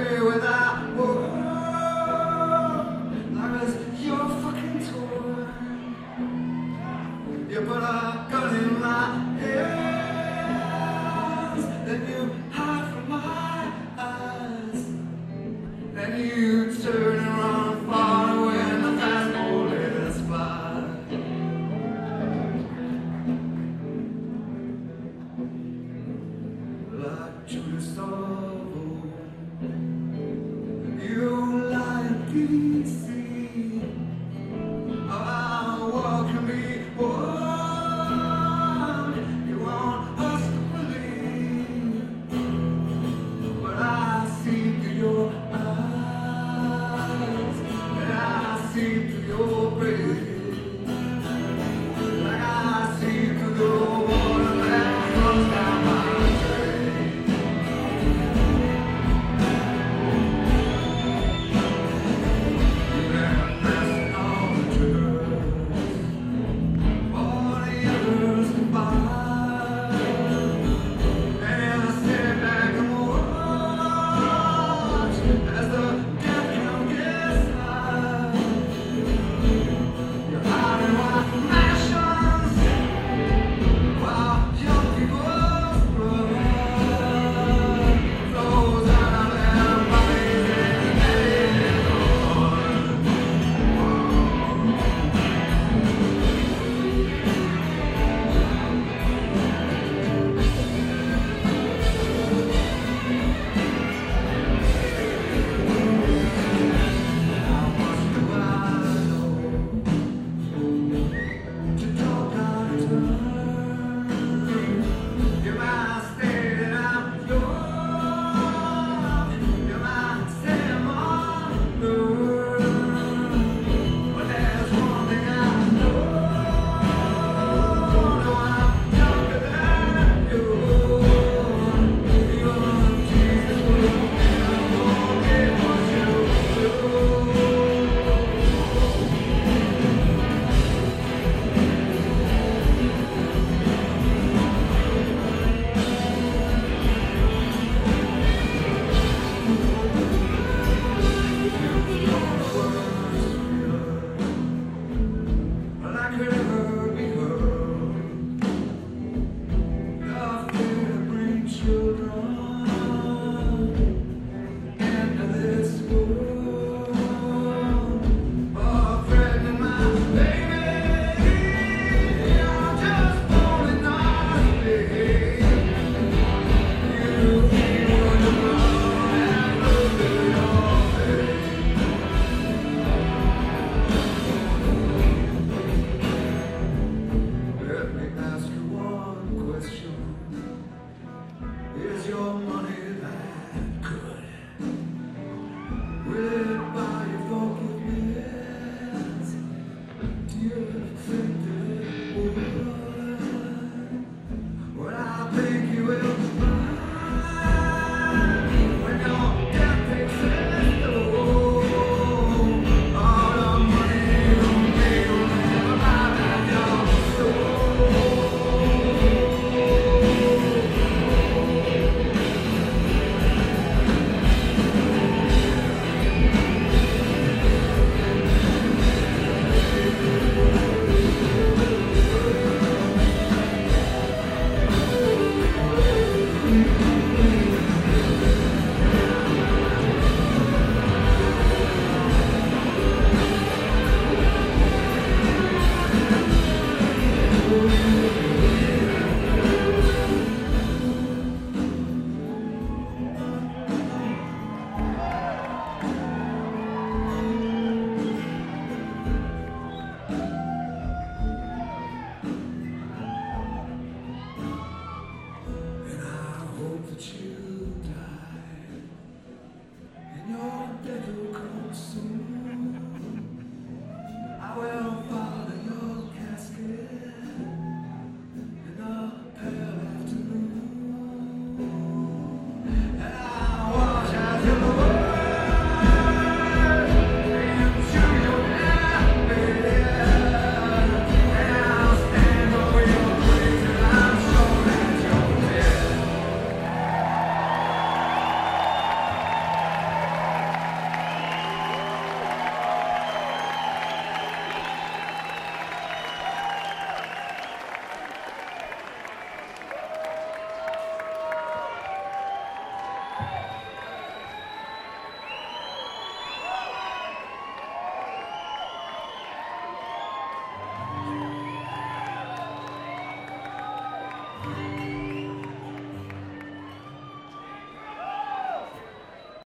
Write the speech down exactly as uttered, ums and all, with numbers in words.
me with that word, like it's your fucking toy. You put a gun in my hands, then you hide from my eyes, then you turn and run far away and the fast bullets fly. Like Judas of old, you lie in D C. Our world can be one. You want us to believe, but I see through your eyes, and I see through your brain, like I see through the water that runs down my drain.